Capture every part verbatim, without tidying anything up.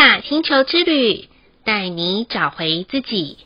雅星球之旅，带你找回自己。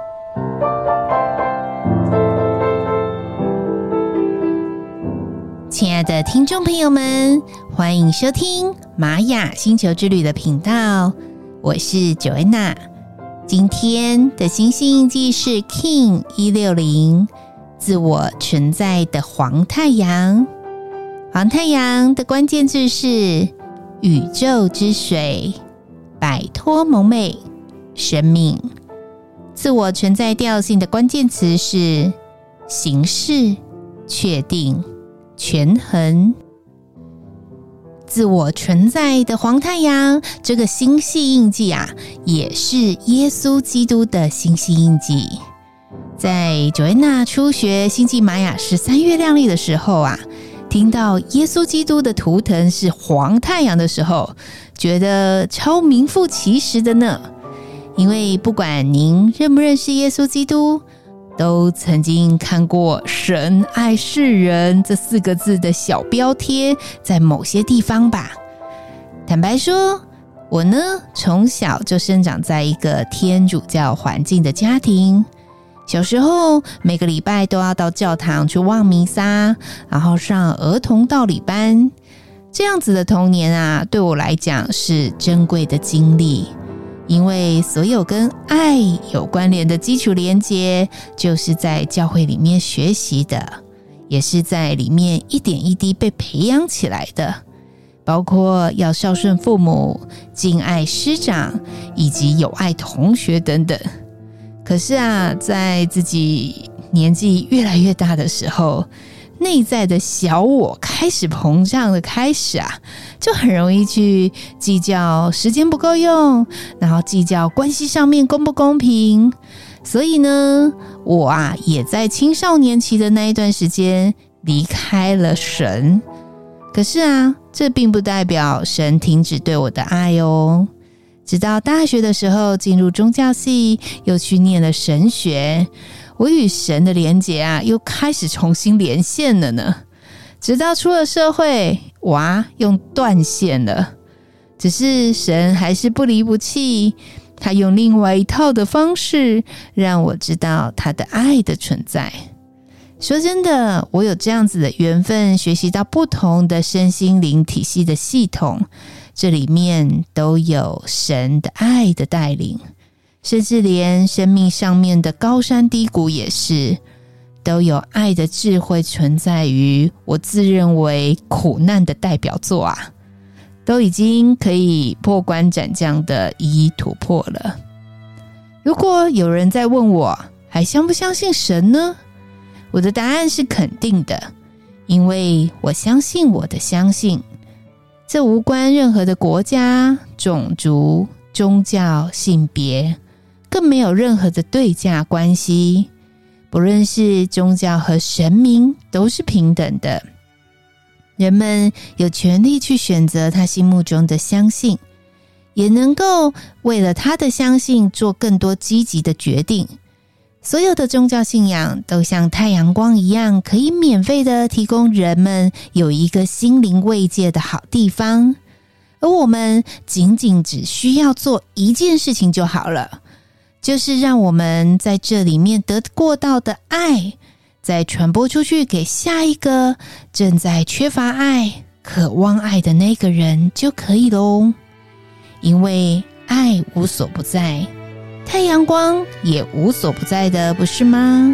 亲爱的听众朋友们，欢迎收听玛雅星球之旅的频道，我是 Joanna。 今天的星星印记是 King 一六零，自我存在的黄太阳。黄太阳的关键字是宇宙之水，摆脱蒙昧，生命。自我存在调性的关键词是形式、确定、权衡。自我存在的黄太阳这个星系印记啊，也是耶稣基督的星系印记。在 Joanna 初学星际玛雅十三月亮历的时候啊，听到耶稣基督的图腾是黄太阳的时候，觉得超名副其实的呢。因为不管您认不认识耶稣基督，都曾经看过神爱世人这四个字的小标贴在某些地方吧。坦白说，我呢从小就生长在一个天主教环境的家庭，小时候每个礼拜都要到教堂去望弥撒，然后上儿童道理班。这样子的童年啊，对我来讲是珍贵的经历，因为所有跟爱有关联的基础连结，就是在教会里面学习的，也是在里面一点一滴被培养起来的，包括要孝顺父母、敬爱师长，以及友爱同学等等。可是啊，在自己年纪越来越大的时候，内在的小我开始膨胀的开始啊，就很容易去计较时间不够用，然后计较关系上面公不公平。所以呢，我啊也在青少年期的那一段时间离开了神。可是啊，这并不代表神停止对我的爱哦。直到大学的时候进入宗教系，又去念了神学，我与神的连结啊，又开始重新连线了呢。直到出了社会，我啊用断线了。只是神还是不离不弃，他用另外一套的方式让我知道他的爱的存在。说真的，我有这样子的缘分，学习到不同的身心灵体系的系统，这里面都有神的爱的带领，甚至连生命上面的高山低谷也是，都有爱的智慧存在于我自认为苦难的代表作啊，都已经可以破关斩将的一一突破了。如果有人在问我还相不相信神呢？我的答案是肯定的，因为我相信我的相信。这无关任何的国家、种族、宗教、性别，更没有任何的对价关系。不论是宗教和神明，都是平等的。人们有权利去选择他心目中的相信，也能够为了他的相信做更多积极的决定。所有的宗教信仰都像太阳光一样，可以免费的提供人们有一个心灵慰藉的好地方，而我们仅仅只需要做一件事情就好了，就是让我们在这里面得过到的爱，再传播出去给下一个正在缺乏爱、渴望爱的那个人就可以咯。因为爱无所不在，太阳光也无所不在的，不是吗？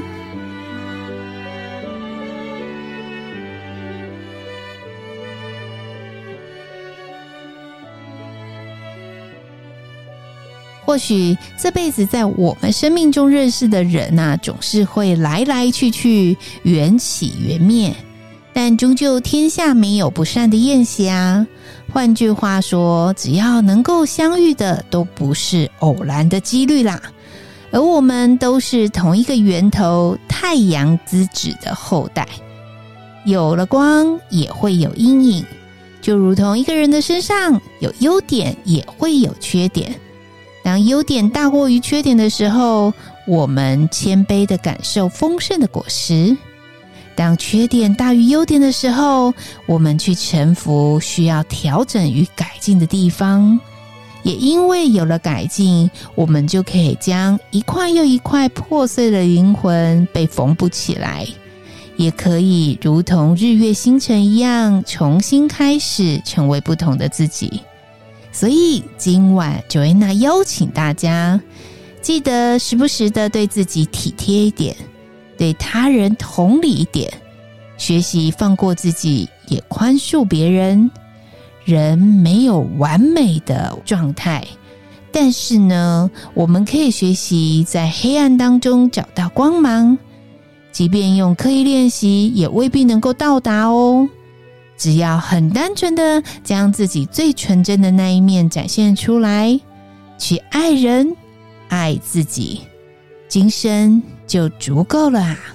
或许这辈子在我们生命中认识的人啊，总是会来来去去，缘起缘灭，但终究天下没有不散的宴席啊。换句话说，只要能够相遇的，都不是偶然的几率啦。而我们都是同一个源头太阳之子的后代，有了光也会有阴影，就如同一个人的身上有优点也会有缺点。当优点大过于缺点的时候，我们谦卑地感受丰盛的果实；当缺点大于优点的时候，我们去臣服需要调整与改进的地方。 也因为有了改进，我们就可以将一块又一块破碎的灵魂被缝补起来，也可以如同日月星辰一样重新开始，成为不同的自己。所以今晚 Joanna 邀请大家，记得时不时的对自己体贴一点，对他人同理一点，学习放过自己，也宽恕别人。人没有完美的状态，但是呢，我们可以学习在黑暗当中找到光芒，即便用刻意练习，也未必能够到达哦。只要很单纯的将自己最纯真的那一面展现出来，去爱人、爱自己，今生就足够了啊。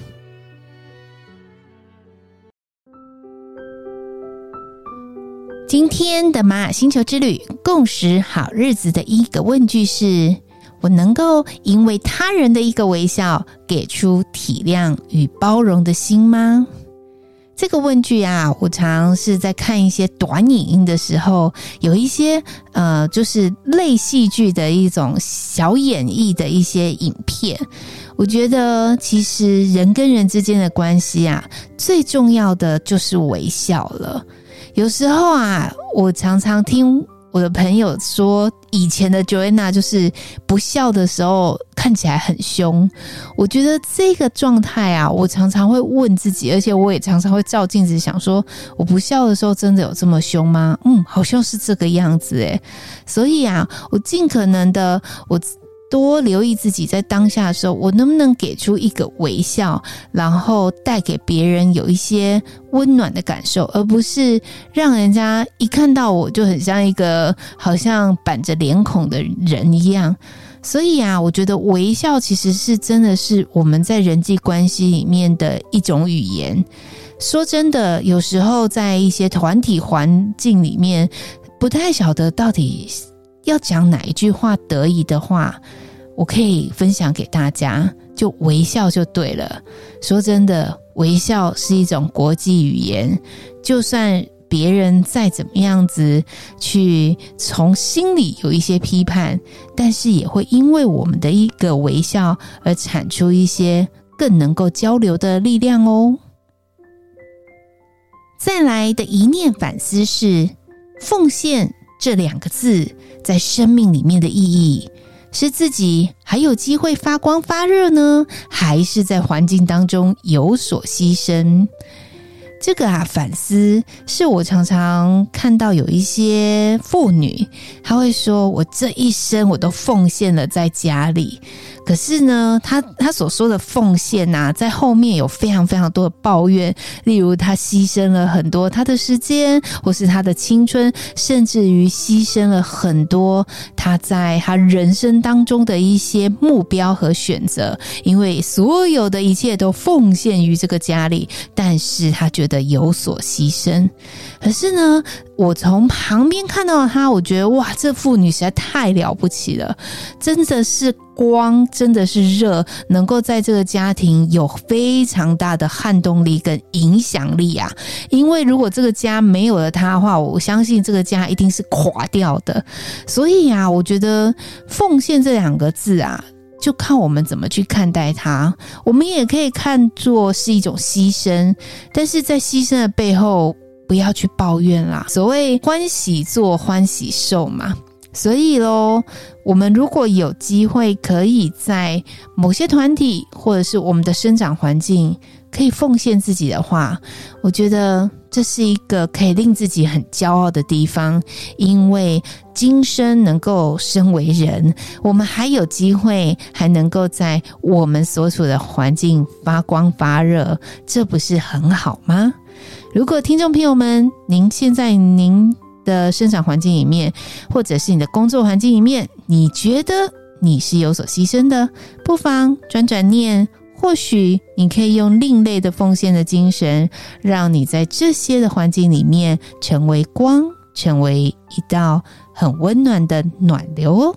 今天的玛雅星球之旅共识好日子的一个问句是：我能够因为他人的一个微笑给出体谅与包容的心吗？这个问句啊，我常是在看一些短影音的时候，有一些呃，就是类戏剧的一种小演绎的一些影片。我觉得其实人跟人之间的关系啊，最重要的就是微笑了。有时候啊，我常常听我的朋友说，以前的 Joanna 就是不笑的时候看起来很凶。我觉得这个状态啊，我常常会问自己，而且我也常常会照镜子想说，我不笑的时候真的有这么凶吗？嗯，好像是这个样子诶。所以啊，我尽可能的我多留意自己在当下的时候，我能不能给出一个微笑，然后带给别人有一些温暖的感受，而不是让人家一看到我就很像一个好像板着脸孔的人一样。所以啊，我觉得微笑其实是真的是我们在人际关系里面的一种语言。说真的，有时候在一些团体环境里面，不太晓得到底要讲哪一句话得宜的话，我可以分享给大家，就微笑就对了。说真的，微笑是一种国际语言，就算别人再怎么样子去从心里有一些批判，但是也会因为我们的一个微笑而产出一些更能够交流的力量哦。再来的一念反思是，奉献这两个字在生命里面的意义，是自己还有机会发光发热呢，还是在环境当中有所牺牲？这个啊，反思是我常常看到有一些妇女，她会说，我这一生我都奉献了在家里。可是呢，她她所说的奉献啊，在后面有非常非常多的抱怨，例如她牺牲了很多她的时间，或是她的青春，甚至于牺牲了很多她在她人生当中的一些目标和选择，因为所有的一切都奉献于这个家里，但是她觉得有所牺牲。可是呢，我从旁边看到她，我觉得哇，这妇女实在太了不起了，真的是光，真的是热，能够在这个家庭有非常大的撼动力跟影响力啊。因为如果这个家没有了她的话，我相信这个家一定是垮掉的。所以啊，我觉得奉献这两个字啊，就看我们怎么去看待它。我们也可以看作是一种牺牲，但是在牺牲的背后不要去抱怨啦，所谓欢喜做欢喜受嘛。所以咯，我们如果有机会可以在某些团体或者是我们的生长环境可以奉献自己的话，我觉得这是一个可以令自己很骄傲的地方。因为今生能够身为人，我们还有机会还能够在我们所处的环境发光发热，这不是很好吗？如果听众朋友们，您现在您的生长环境里面，或者是你的工作环境里面，你觉得你是有所牺牲的，不妨转转念，或许你可以用另类的奉献的精神，让你在这些的环境里面成为光，成为一道很温暖的暖流哦。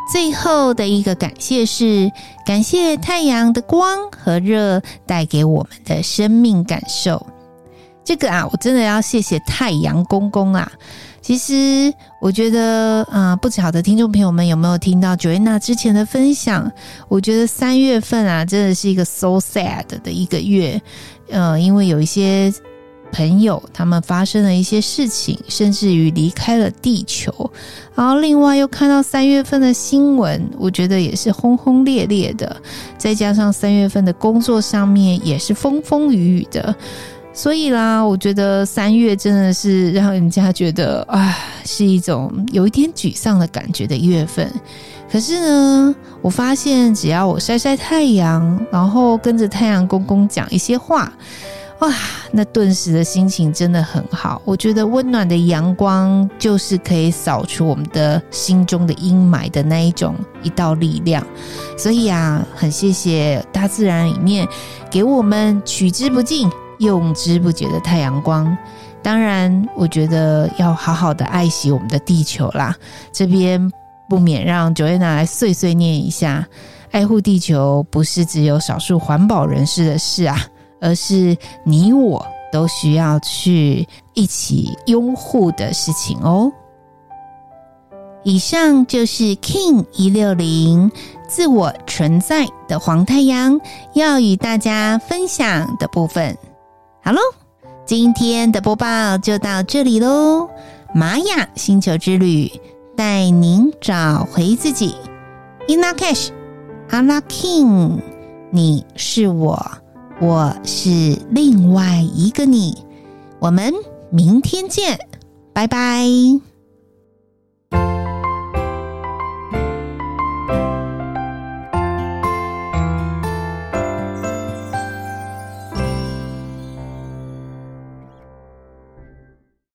最后的一个感谢是感谢太阳的光和热带给我们的生命感受。这个啊，我真的要谢谢太阳公公啊。其实我觉得啊、呃，不晓得听众朋友们有没有听到 Joanna 之前的分享，我觉得三月份啊真的是一个 so sad 的一个月，呃，因为有一些朋友他们发生了一些事情，甚至于离开了地球，然后另外又看到三月份的新闻，我觉得也是轰轰烈烈的，再加上三月份的工作上面也是风风雨雨的，所以啦，我觉得三月真的是让人家觉得啊，是一种有一点沮丧的感觉的月份。可是呢，我发现只要我晒晒太阳，然后跟着太阳公公讲一些话，哇，那顿时的心情真的很好。我觉得温暖的阳光就是可以扫除我们的心中的阴霾的那一种一道力量。所以啊，很谢谢大自然里面给我们取之不尽用之不竭的太阳光。当然我觉得要好好的爱惜我们的地球啦，这边不免让 Joanna 来碎碎念一下，爱护地球不是只有少数环保人士的事啊，而是你我都需要去一起拥护的事情哦。以上就是 King 一六零自我存在的黄太阳要与大家分享的部分。好咯，今天的播报就到这里咯。玛雅星球之旅带您找回自己。 Ina Cash Ala King， 你是我，我是另外一个你。我们明天见，拜拜。